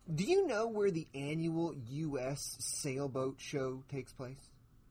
Do you know where the annual U.S. Sailboat Show takes place?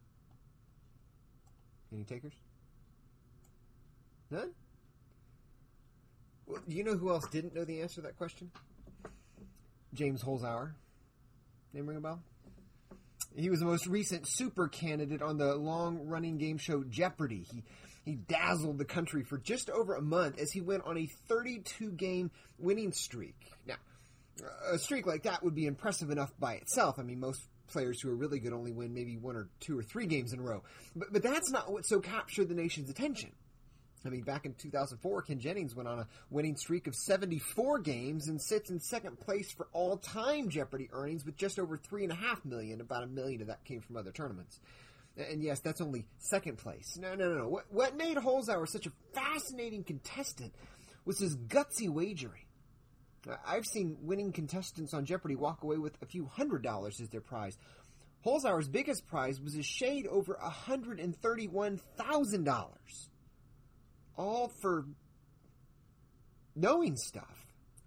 Any takers? None? Well, do you know who else didn't know the answer to that question? James Holzhauer. Name ring a bell? He was the most recent super candidate on the long-running game show Jeopardy! He dazzled the country for just over a month as he went on a 32-game winning streak. Now, a streak like that would be impressive enough by itself. I mean, most players who are really good only win maybe 1 or 2 or 3 games in a row. But that's not what so captured the nation's attention. I mean, back in 2004, Ken Jennings went on a winning streak of 74 games and sits in second place for all-time Jeopardy earnings with just over $3.5 million. About $1 million of that came from other tournaments. And yes, that's only second place. No. What made Holzhauer such a fascinating contestant was his gutsy wagering. I've seen winning contestants on Jeopardy walk away with a few $100s as their prize. Holzhauer's biggest prize was a shade over $131,000. All for knowing stuff.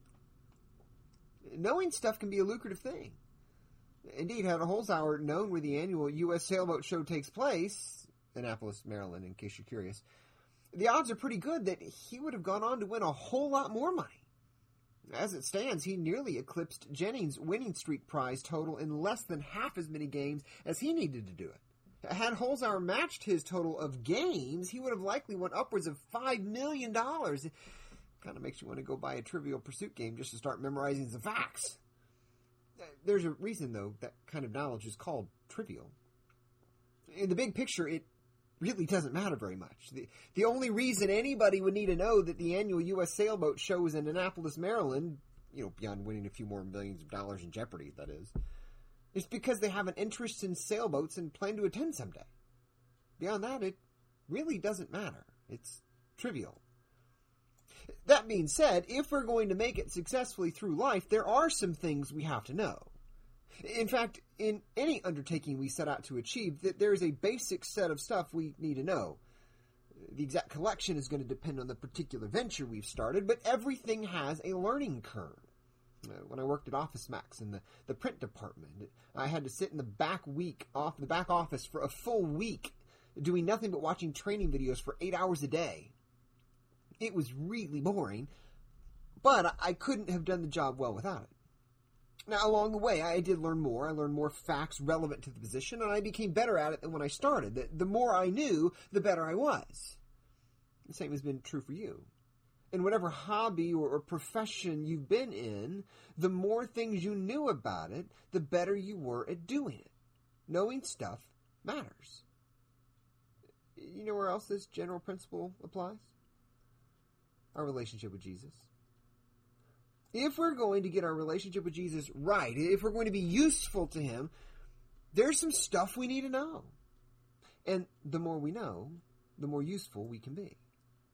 Knowing stuff can be a lucrative thing. Indeed, had Holzhauer known where the annual U.S. Sailboat Show takes place, Annapolis, Maryland, in case you're curious, the odds are pretty good that he would have gone on to win a whole lot more money. As it stands, he nearly eclipsed Jennings' winning streak prize total in less than half as many games as he needed to do it. Had Holzhauer matched his total of games, he would have likely won upwards of $5 million. It kind of makes you want to go buy a Trivial Pursuit game just to start memorizing some facts. There's a reason, though, that kind of knowledge is called trivial. In the big picture, it really doesn't matter very much. The only reason anybody would need to know that the annual U.S. Sailboat Show is in Annapolis, Maryland, beyond winning a few more millions of dollars in Jeopardy, that is because they have an interest in sailboats and plan to attend someday. Beyond that, it really doesn't matter. It's trivial. That being said, if we're going to make it successfully through life, there are some things we have to know. In fact, in any undertaking we set out to achieve, that there is a basic set of stuff we need to know. The exact collection is going to depend on the particular venture we've started, but everything has a learning curve. When I worked at Office Max in the print department, I had to sit in the back office for a full week, doing nothing but watching training videos for 8 hours a day. It was really boring, but I couldn't have done the job well without it. Now, along the way, I did learn more. I learned more facts relevant to the position, and I became better at it than when I started. The more I knew, the better I was. The same has been true for you. In whatever hobby or profession you've been in, the more things you knew about it, the better you were at doing it. Knowing stuff matters. You know where else this general principle applies? Our relationship with Jesus. If we're going to get our relationship with Jesus right, if we're going to be useful to Him, there's some stuff we need to know. And the more we know, the more useful we can be.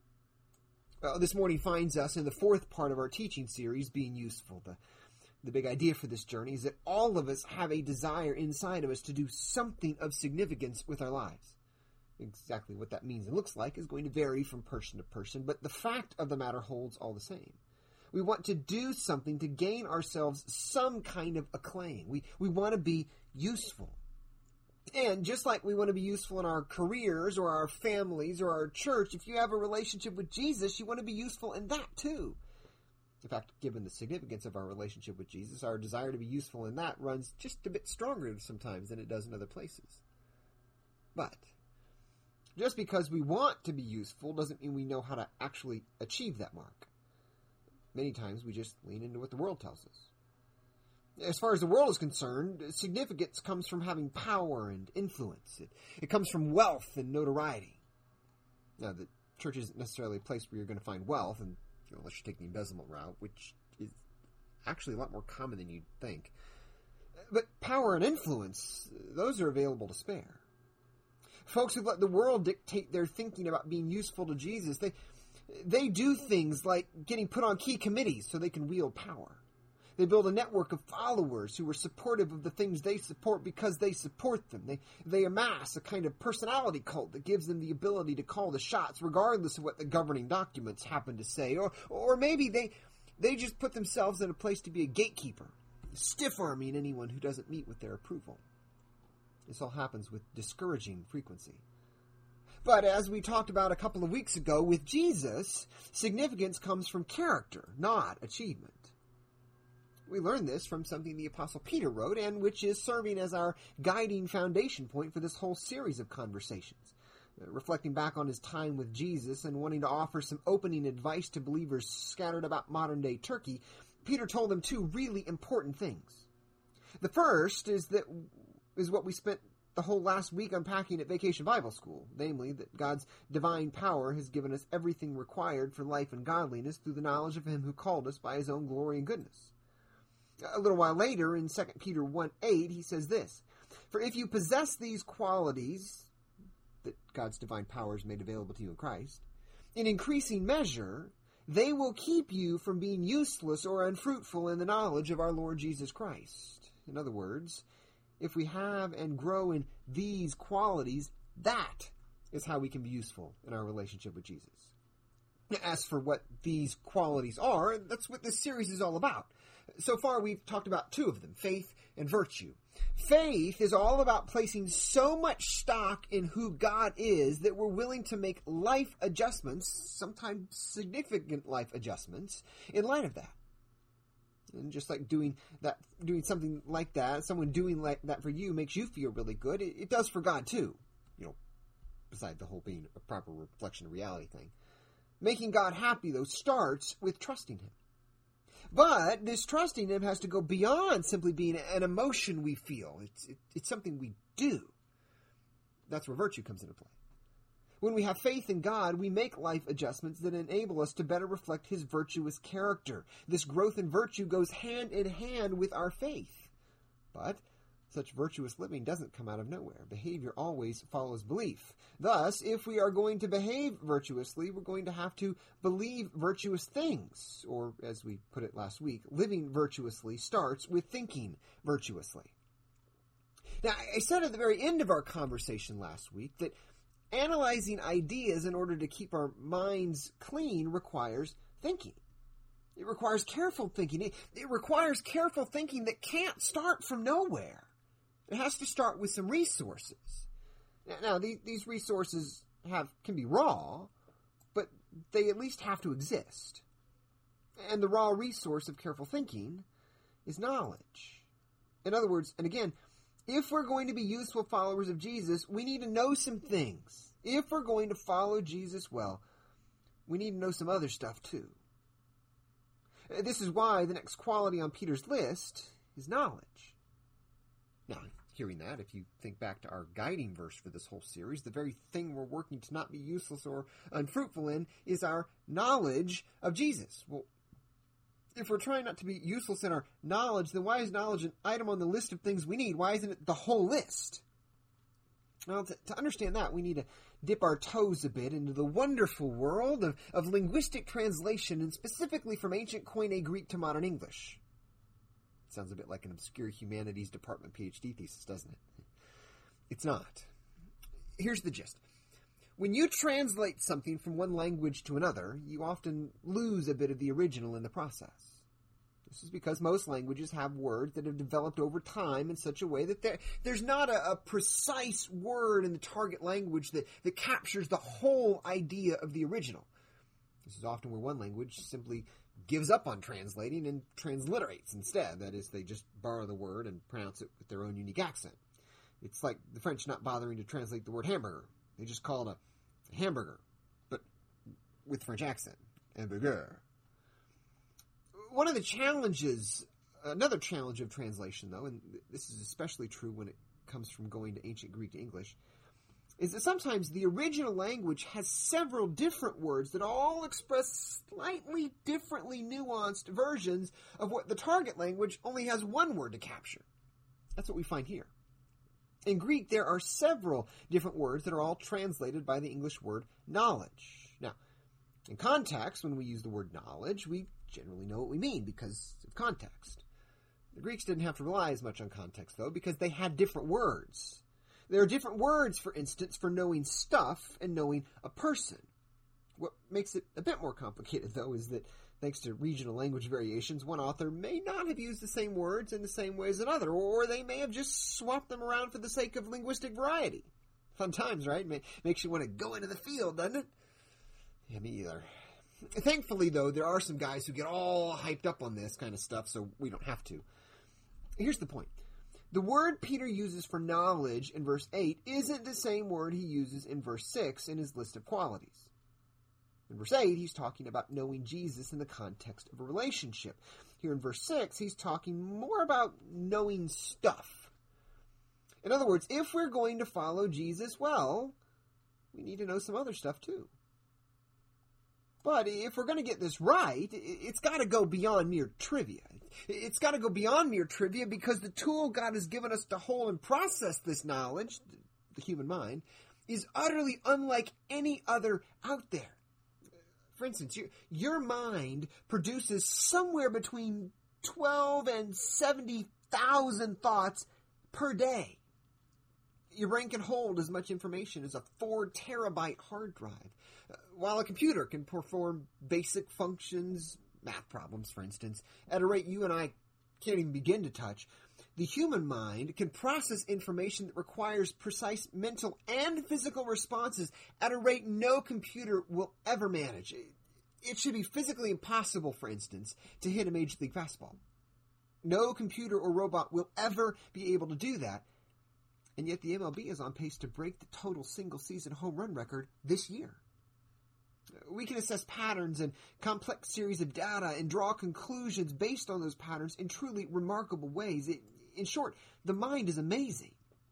This morning finds us in the 4th part of our teaching series, Being Useful. The big idea for this journey is that all of us have a desire inside of us to do something of significance with our lives. Exactly what that means and looks like is going to vary from person to person, but the fact of the matter holds all the same. We want to do something to gain ourselves some kind of acclaim. We want to be useful. And just like we want to be useful in our careers or our families or our church, if you have a relationship with Jesus, you want to be useful in that too. In fact, given the significance of our relationship with Jesus, our desire to be useful in that runs just a bit stronger sometimes than it does in other places. But just because we want to be useful doesn't mean we know how to actually achieve that mark. Many times we just lean into what the world tells us. As far as the world is concerned, significance comes from having power and influence. It comes from wealth and notoriety. Now, the church isn't necessarily a place where you're going to find wealth, and unless you take the embezzlement route, which is actually a lot more common than you'd think. But power and influence, those are available to spare. Folks who let the world dictate their thinking about being useful to Jesus, they do things like getting put on key committees so they can wield power. They build a network of followers who are supportive of the things they support because they support them. They amass a kind of personality cult that gives them the ability to call the shots regardless of what the governing documents happen to say. Or maybe they just put themselves in a place to be a gatekeeper, stiff-arming anyone who doesn't meet with their approval. This all happens with discouraging frequency. But as we talked about a couple of weeks ago with Jesus, significance comes from character, not achievement. We learn this from something the Apostle Peter wrote, and which is serving as our guiding foundation point for this whole series of conversations. Reflecting back on his time with Jesus and wanting to offer some opening advice to believers scattered about modern-day Turkey, Peter told them two really important things. The first is what we spent the whole last week unpacking at Vacation Bible School, namely that God's divine power has given us everything required for life and godliness through the knowledge of him who called us by his own glory and goodness. A little while later, in 2 Peter 1:8, he says this, "For if you possess these qualities that God's divine power has made available to you in Christ, in increasing measure, they will keep you from being useless or unfruitful in the knowledge of our Lord Jesus Christ." In other words, if we have and grow in these qualities, that is how we can be useful in our relationship with Jesus. As for what these qualities are, that's what this series is all about. So far, we've talked about two of them, faith and virtue. Faith is all about placing so much stock in who God is that we're willing to make life adjustments, sometimes significant life adjustments, in light of that. And just like doing something like that, someone doing like that for you makes you feel really good, it does for God too. Besides the whole being a proper reflection of reality thing. Making God happy, though, starts with trusting him. But this trusting him has to go beyond simply being an emotion we feel. It's something we do. That's where virtue comes into play. When we have faith in God, we make life adjustments that enable us to better reflect his virtuous character. This growth in virtue goes hand in hand with our faith. But such virtuous living doesn't come out of nowhere. Behavior always follows belief. Thus, if we are going to behave virtuously, we're going to have to believe virtuous things. Or, as we put it last week, living virtuously starts with thinking virtuously. Now, I said at the very end of our conversation last week that analyzing ideas in order to keep our minds clean requires thinking. It requires careful thinking. It requires careful thinking that can't start from nowhere. It has to start with some resources. Now, these resources can be raw, but they at least have to exist. And the raw resource of careful thinking is knowledge. In other words, and again, if we're going to be useful followers of Jesus, we need to know some things. If we're going to follow Jesus well, we need to know some other stuff too. This is why the next quality on Peter's list is knowledge. Now, hearing that, if you think back to our guiding verse for this whole series, the very thing we're working to not be useless or unfruitful in is our knowledge of Jesus. Well, if we're trying not to be useless in our knowledge, then why is knowledge an item on the list of things we need? Why isn't it the whole list? Well, to understand that, we need to dip our toes a bit into the wonderful world of linguistic translation, and specifically from ancient Koine Greek to modern English. Sounds a bit like an obscure humanities department PhD thesis, doesn't it? It's not. Here's the gist. When you translate something from one language to another, you often lose a bit of the original in the process. This is because most languages have words that have developed over time in such a way that there's not a precise word in the target language that captures the whole idea of the original. This is often where one language simply gives up on translating and transliterates instead. That is, they just borrow the word and pronounce it with their own unique accent. It's like the French not bothering to translate the word hamburger. They just call it a hamburger, but with French accent. Hamburger. Another challenge of translation, though, and this is especially true when it comes from going to ancient Greek to English, is that sometimes the original language has several different words that all express slightly differently nuanced versions of what the target language only has one word to capture. That's what we find here. In Greek, there are several different words that are all translated by the English word knowledge. Now, in context, when we use the word knowledge, we generally know what we mean because of context. The Greeks didn't have to rely as much on context, though, because they had different words. There are different words, for instance, for knowing stuff and knowing a person. What makes it a bit more complicated, though, is that Thanks to regional language variations, one author may not have used the same words in the same way as another, or they may have just swapped them around for the sake of linguistic variety. Fun times, right? Makes you want to go into the field, doesn't it? Yeah, me either. Thankfully, though, there are some guys who get all hyped up on this kind of stuff, so we don't have to. Here's the point. The word Peter uses for knowledge in verse 8 isn't the same word he uses in verse 6 in his list of qualities. In verse 8, he's talking about knowing Jesus in the context of a relationship. Here in verse 6, he's talking more about knowing stuff. In other words, if we're going to follow Jesus well, we need to know some other stuff too. But if we're going to get this right, it's got to go beyond mere trivia. It's got to go beyond mere trivia because the tool God has given us to hold and process this knowledge, the human mind, is utterly unlike any other out there. For instance, your mind produces somewhere between 12 and 70,000 thoughts per day. Your brain can hold as much information as a 4 terabyte hard drive, while a computer can perform basic functions, math problems, for instance, at a rate you and I can't even begin to touch. The human mind can process information that requires precise mental and physical responses at a rate no computer will ever manage. It should be physically impossible, for instance, to hit a Major League fastball. No computer or robot will ever be able to do that, and yet the MLB is on pace to break the total single-season home run record this year. We can assess patterns and complex series of data and draw conclusions based on those patterns in truly remarkable ways. In short, the mind is amazing.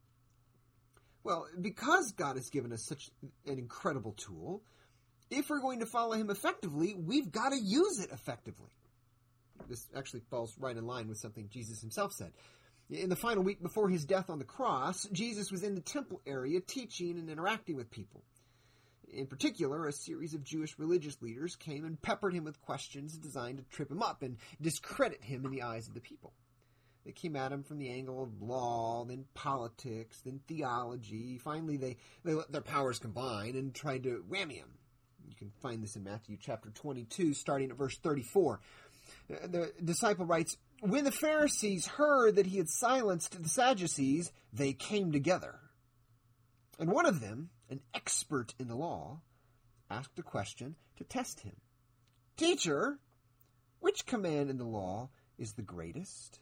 Well, because God has given us such an incredible tool, if we're going to follow him effectively, we've got to use it effectively. This actually falls right in line with something Jesus himself said. In the final week before his death on the cross, Jesus was in the temple area teaching and interacting with people. In particular, a series of Jewish religious leaders came and peppered him with questions designed to trip him up and discredit him in the eyes of the people. They came at him from the angle of law, then politics, then theology. Finally, they let their powers combine and tried to whammy him. You can find this in Matthew chapter 22, starting at verse 34. The disciple writes, "When the Pharisees heard that he had silenced the Sadducees, they came together. And one of them, an expert in the law, asked a question to test him. 'Teacher, which command in the law is the greatest?'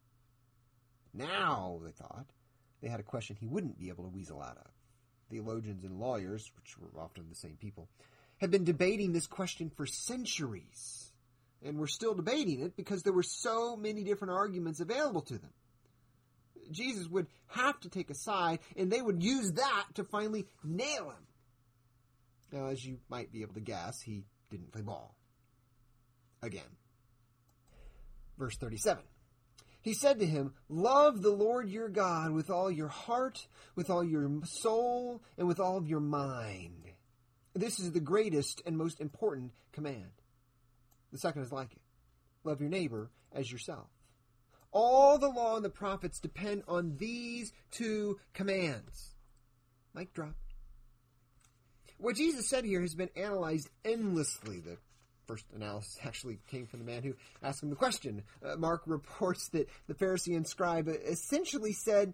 Now, they thought, they had a question he wouldn't be able to weasel out of. Theologians and lawyers, which were often the same people, had been debating this question for centuries, and were still debating it because there were so many different arguments available to them. Jesus would have to take a side, and they would use that to finally nail him. Now, as you might be able to guess, he didn't play ball. Again. Verse 37. He said to him, "Love the Lord your God with all your heart, with all your soul, and with all of your mind. This is the greatest and most important command. The second is like it. Love your neighbor as yourself. All the law and the prophets depend on these two commands." Mic drop. What Jesus said here has been analyzed endlessly. The first analysis actually came from the man who asked him the question. Mark reports that the Pharisee and scribe essentially said,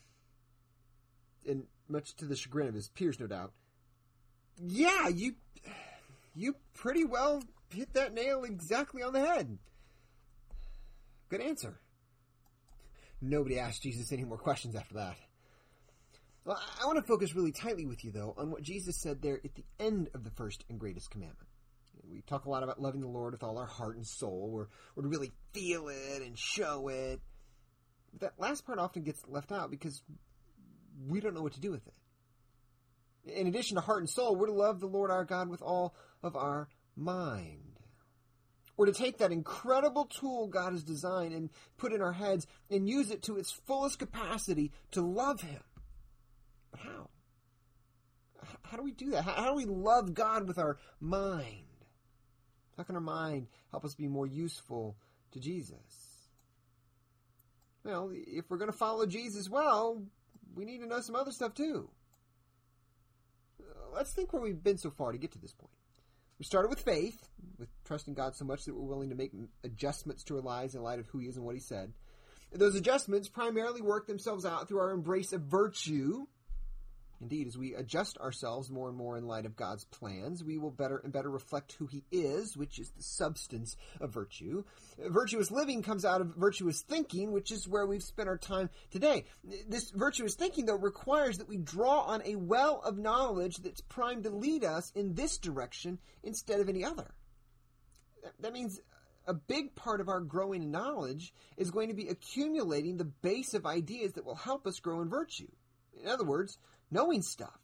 and much to the chagrin of his peers, no doubt, "Yeah, you pretty well hit that nail exactly on the head. Good answer." Nobody asked Jesus any more questions after that. Well, I want to focus really tightly with you, though, on what Jesus said there at the end of the first and greatest commandment. We talk a lot about loving the Lord with all our heart and soul, or to really feel it and show it. But that last part often gets left out because we don't know what to do with it. In addition to heart and soul, we're to love the Lord our God with all of our mind. We're to take that incredible tool God has designed and put in our heads and use it to its fullest capacity to love him. But how? How do we do that? How do we love God with our mind? How can our mind help us be more useful to Jesus? Well, if we're going to follow Jesus well, we need to know some other stuff too. Let's think where we've been so far to get to this point. We started with faith, with trusting God so much that we're willing to make adjustments to our lives in light of who He is and what He said. Those adjustments primarily work themselves out through our embrace of virtue. Indeed, as we adjust ourselves more and more in light of God's plans, we will better and better reflect who He is, which is the substance of virtue. Virtuous living comes out of virtuous thinking, which is where we've spent our time today. This virtuous thinking, though, requires that we draw on a well of knowledge that's primed to lead us in this direction instead of any other. That means a big part of our growing in knowledge is going to be accumulating the base of ideas that will help us grow in virtue. In other words, knowing stuff.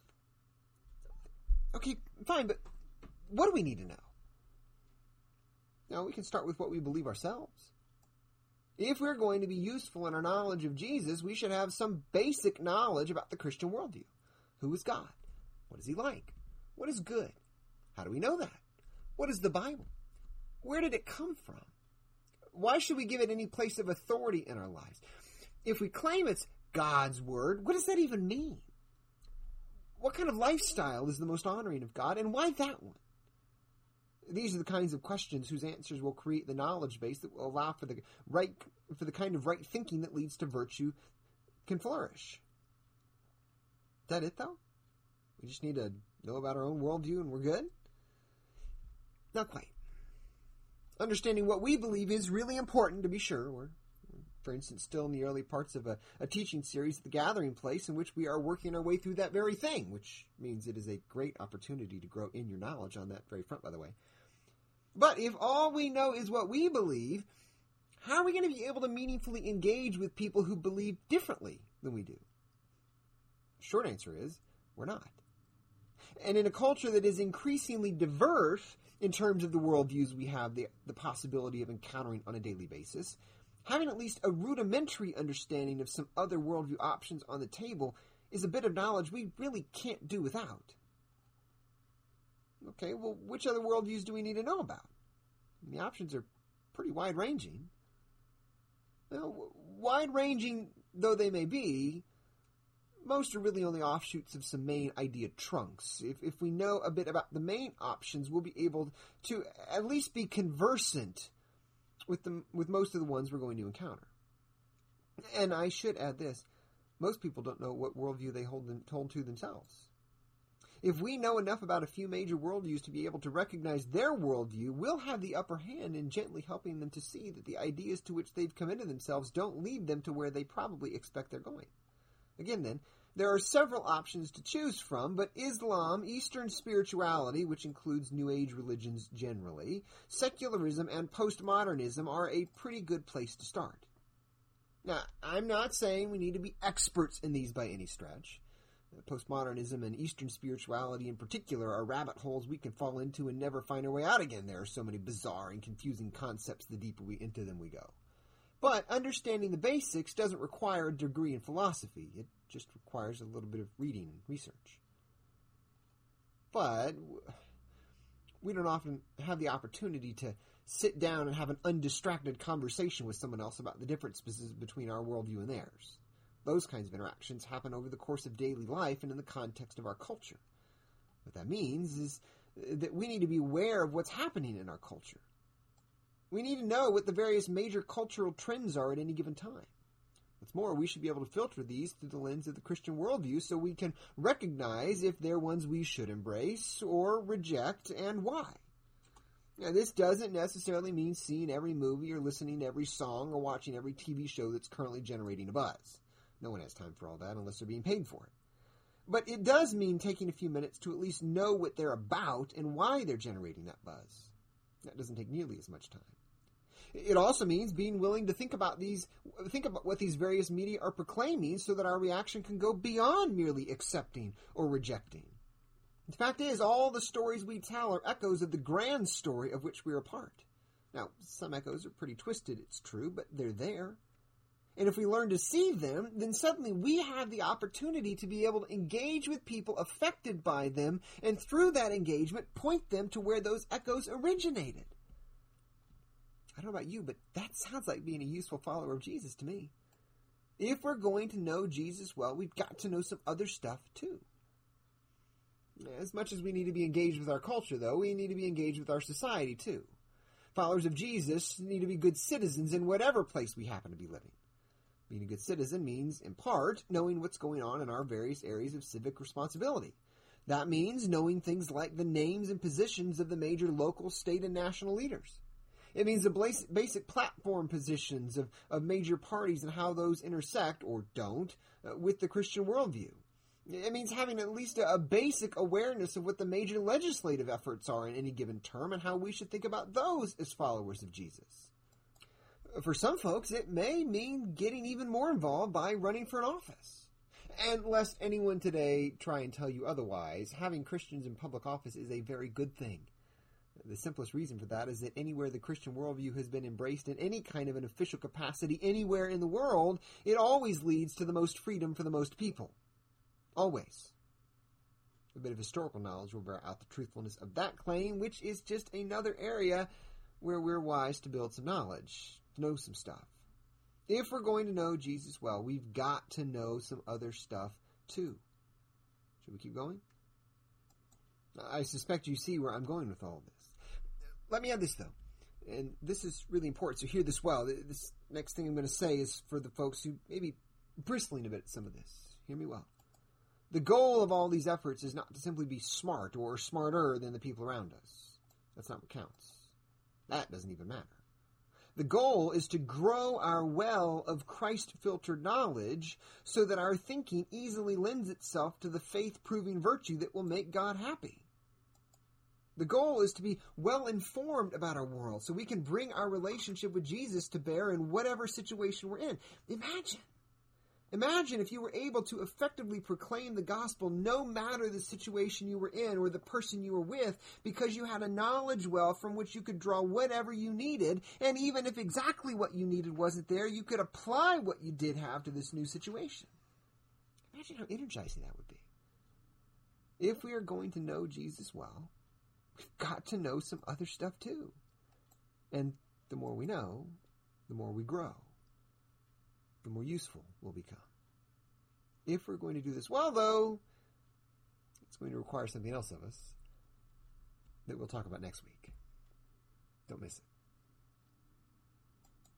Okay, fine, but what do we need to know? Now, we can start with what we believe ourselves. If we're going to be useful in our knowledge of Jesus, we should have some basic knowledge about the Christian worldview. Who is God? What is He like? What is good? How do we know that? What is the Bible? Where did it come from? Why should we give it any place of authority in our lives? If we claim it's God's Word, what does that even mean? What kind of lifestyle is the most honoring of God, and why that one? These are the kinds of questions whose answers will create the knowledge base that will allow for the kind of right thinking that leads to virtue can flourish. Is that it, though? We just need to know about our own worldview and we're good? Not quite. Understanding what we believe is really important, to be sure. We're, for instance, still in the early parts of a teaching series at the Gathering Place in which we are working our way through that very thing, which means it is a great opportunity to grow in your knowledge on that very front, by the way. But if all we know is what we believe, how are we going to be able to meaningfully engage with people who believe differently than we do? The short answer is, we're not. And in a culture that is increasingly diverse in terms of the worldviews we have the possibility of encountering on a daily basis, having at least a rudimentary understanding of some other worldview options on the table is a bit of knowledge we really can't do without. Okay, well, which other worldviews do we need to know about? The options are pretty wide-ranging. Well, wide-ranging though they may be, most are really only offshoots of some main idea trunks. If we know a bit about the main options, we'll be able to at least be conversant with most of the ones we're going to encounter. And I should add this. Most people don't know what worldview they hold to themselves. If we know enough about a few major worldviews to be able to recognize their worldview, we'll have the upper hand in gently helping them to see that the ideas to which they've committed themselves don't lead them to where they probably expect they're going. Again, then, there are several options to choose from, but Islam, Eastern spirituality, which includes New Age religions generally, secularism, and postmodernism are a pretty good place to start. Now, I'm not saying we need to be experts in these by any stretch. Postmodernism and Eastern spirituality in particular are rabbit holes we can fall into and never find our way out again. There are so many bizarre and confusing concepts the deeper into them we go. But understanding the basics doesn't require a degree in philosophy. It just requires a little bit of reading and research. But we don't often have the opportunity to sit down and have an undistracted conversation with someone else about the differences between our worldview and theirs. Those kinds of interactions happen over the course of daily life and in the context of our culture. What that means is that we need to be aware of what's happening in our culture. We need to know what the various major cultural trends are at any given time. What's more, we should be able to filter these through the lens of the Christian worldview so we can recognize if they're ones we should embrace or reject and why. Now, this doesn't necessarily mean seeing every movie or listening to every song or watching every TV show that's currently generating a buzz. No one has time for all that unless they're being paid for it. But it does mean taking a few minutes to at least know what they're about and why they're generating that buzz. That doesn't take nearly as much time. It also means being willing to think about what these various media are proclaiming so that our reaction can go beyond merely accepting or rejecting. The fact is, all the stories we tell are echoes of the grand story of which we are a part. Now, some echoes are pretty twisted, it's true, but they're there. And if we learn to see them, then suddenly we have the opportunity to be able to engage with people affected by them, and through that engagement, point them to where those echoes originated. I don't know about you, but that sounds like being a useful follower of Jesus to me. If we're going to know Jesus well, we've got to know some other stuff too. As much as we need to be engaged with our culture, though, we need to be engaged with our society, too. Followers of Jesus need to be good citizens in whatever place we happen to be living. Being a good citizen means, in part, knowing what's going on in our various areas of civic responsibility. That means knowing things like the names and positions of the major local, state, and national leaders. It means the basic platform positions of major parties and how those intersect, or don't, with the Christian worldview. It means having at least a basic awareness of what the major legislative efforts are in any given term and how we should think about those as followers of Jesus. For some folks, it may mean getting even more involved by running for an office. And lest anyone today try and tell you otherwise, having Christians in public office is a very good thing. The simplest reason for that is that anywhere the Christian worldview has been embraced in any kind of an official capacity anywhere in the world, it always leads to the most freedom for the most people. Always. A bit of historical knowledge will bear out the truthfulness of that claim, which is just another area where we're wise to build some knowledge, to know some stuff. If we're going to know Jesus well, we've got to know some other stuff too. Should we keep going? I suspect you see where I'm going with all this. Let me add this, though, and this is really important, so hear this well. This next thing I'm going to say is for the folks who may be bristling a bit at some of this. Hear me well. The goal of all these efforts is not to simply be smart or smarter than the people around us. That's not what counts. That doesn't even matter. The goal is to grow our well of Christ-filtered knowledge so that our thinking easily lends itself to the faith-proving virtue that will make God happy. The goal is to be well-informed about our world so we can bring our relationship with Jesus to bear in whatever situation we're in. Imagine if you were able to effectively proclaim the gospel no matter the situation you were in or the person you were with, because you had a knowledge well from which you could draw whatever you needed, and even if exactly what you needed wasn't there, you could apply what you did have to this new situation. Imagine how energizing that would be. If we are going to know Jesus well, we've got to know some other stuff too. And the more we know, the more we grow, the more useful we'll become. If we're going to do this well, though, it's going to require something else of us that we'll talk about next week. Don't miss it.